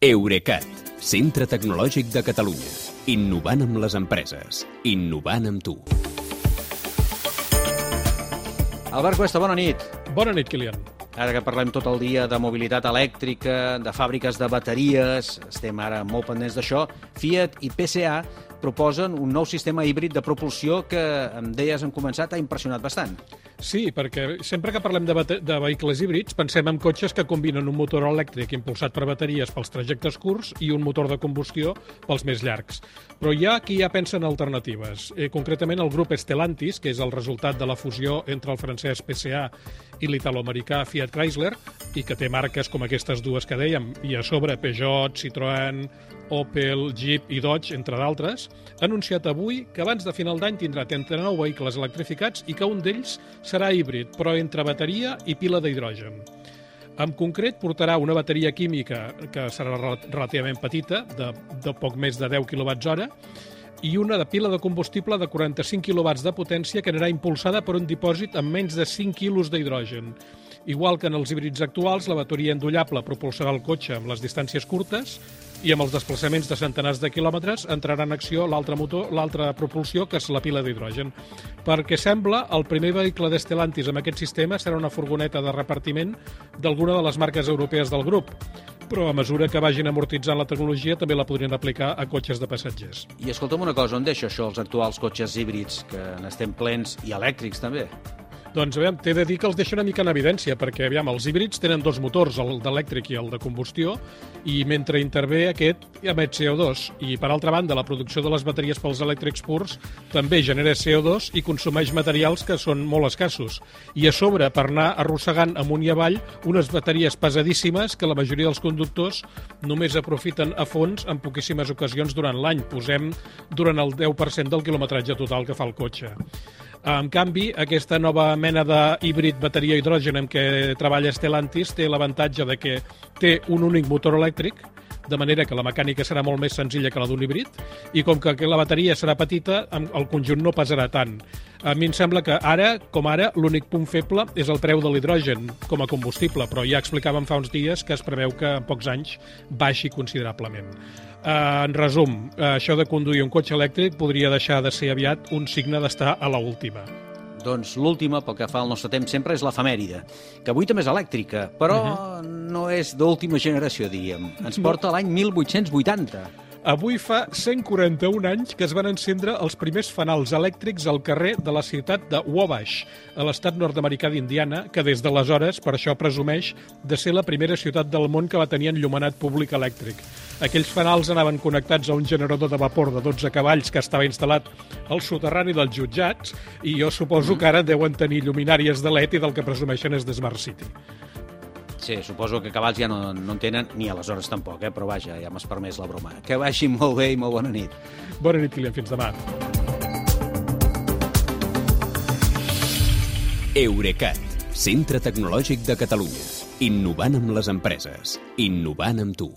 Eurecat, centre tecnològic de Catalunya. Innovant amb les empreses. Innovant amb tu. Albert Cuesta, bona nit. Bona nit, Kilian. Ara que parlem tot el dia de mobilitat elèctrica, de fàbriques de bateries, estem ara molt pendents d'això, Fiat i PSA proposen un nou sistema híbrid de propulsió que, em deies, han començat, ha impressionat bastant. Sí, perquè sempre que parlem de vehicles híbrids pensem en cotxes que combinen un motor elèctric impulsat per bateries pels trajectes curts i un motor de combustió pels més llargs. Però hi ha qui ja pensa en alternatives. Concretament el grup Stellantis, que és el resultat de la fusió entre el francès PSA i l'italoamericà Fiat Chrysler, i que té marques com aquestes dues que dèiem, i a sobre Peugeot, Citroën, Opel, Jeep i Dodge, entre d'altres, ha anunciat avui que abans de final d'any tindrà 39 vehicles electrificats i que un d'ells serà híbrid, però entre bateria i pila d'hidrogen. En concret, portarà una bateria química que serà relativament petita, de poc més de 10 kWh, i una de pila de combustible de 45 kW de potència que anirà impulsada per un dipòsit amb menys de 5 quilos d'hidrogen. Igual que en els híbrids actuals, la bateria endollable propulsarà el cotxe amb les distàncies curtes i amb els desplaçaments de centenars de quilòmetres entrarà en acció l'altra propulsió, que és la pila d'hidrogen. Perquè sembla, el primer vehicle d'Stellantis amb aquest sistema serà una furgoneta de repartiment d'alguna de les marques europees del grup. Però a mesura que vagin amortitzant la tecnologia també la podrien aplicar a cotxes de passatgers. I escolta'm una cosa, on deixa això els actuals cotxes híbrids, que n'estem plens, i elèctrics també? Doncs, aviam, t'he de dir que els deixo una mica en evidència, perquè, aviam, els híbrids tenen dos motors, el d'elèctric i el de combustió, i mentre intervé aquest, emet CO2. I, per altra banda, la producció de les bateries pels elèctrics purs també genera CO2 i consumeix materials que són molt escassos. I a sobre, per anar arrossegant amunt i avall, unes bateries pesadíssimes que la majoria dels conductors només aprofiten a fons en poquíssimes ocasions durant l'any. Posem durant el 10% del quilometratge total que fa el cotxe. En canvi, aquesta nova mena de híbrid bateria hidrogen amb què treballa Stellantis té l'avantatge de que té un únic motor elèctric, de manera que la mecànica serà molt més senzilla que la d'un híbrid, i com que la bateria serà petita, el conjunt no pesarà tant. A mi em sembla que ara, l'únic punt feble és el preu de l'hidrogen com a combustible, però ja explicàvem fa uns dies que es preveu que en pocs anys baixi considerablement. En resum, això de conduir un cotxe elèctric podria deixar de ser aviat un signe d'estar a l'última. Doncs l'última, pel que fa al nostre temps, sempre és l'efemèride, que avui també és elèctrica, però no és d'última generació, diríem. Ens porta a l'any 1880. Avui fa 141 anys que es van encendre els primers fanals elèctrics al carrer de la ciutat de Wabash, a l'estat nord-americà d'Indiana, que des d'aleshores, per això presumeix, de ser la primera ciutat del món que va tenir enllumenat públic elèctric. Aquells fanals anaven connectats a un generador de vapor de 12 cavalls que estava instal·lat al soterrani dels jutjats i jo suposo que ara deuen tenir lluminàries de LED i del que presumeixen és de Smart City. Sí, suposo que cavalls ja no en tenen, ni aleshores tampoc, però vaja, ja m'has permès la broma. Que vagi molt bé i molt bona nit. Bona nit, Kilian, fins demà. Eurecat, centre tecnològic de Catalunya. Innovant amb les empreses. Innovant amb tu.